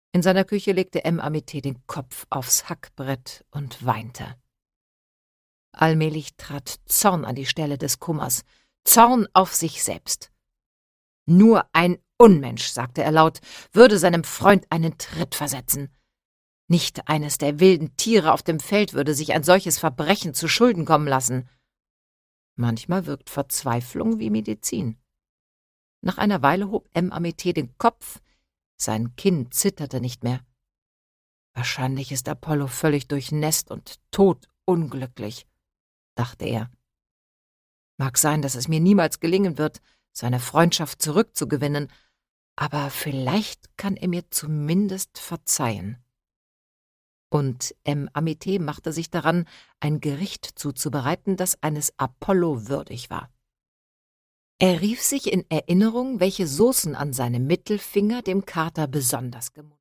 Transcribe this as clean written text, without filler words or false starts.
In seiner Küche legte Amité den Kopf aufs Hackbrett und weinte. Allmählich trat Zorn an die Stelle des Kummers, Zorn auf sich selbst. Nur ein Unmensch, sagte er laut, würde seinem Freund einen Tritt versetzen. Nicht eines der wilden Tiere auf dem Feld würde sich ein solches Verbrechen zu Schulden kommen lassen. Manchmal wirkt Verzweiflung wie Medizin. Nach einer Weile hob Amité den Kopf, sein Kinn zitterte nicht mehr. Wahrscheinlich ist Apollo völlig durchnässt und todunglücklich, dachte er. Mag sein, dass es mir niemals gelingen wird, seine Freundschaft zurückzugewinnen, aber vielleicht kann er mir zumindest verzeihen. Und Amité machte sich daran, ein Gericht zuzubereiten, das eines Apollo würdig war. Er rief sich in Erinnerung, welche Soßen an seinem Mittelfinger dem Kater besonders gemocht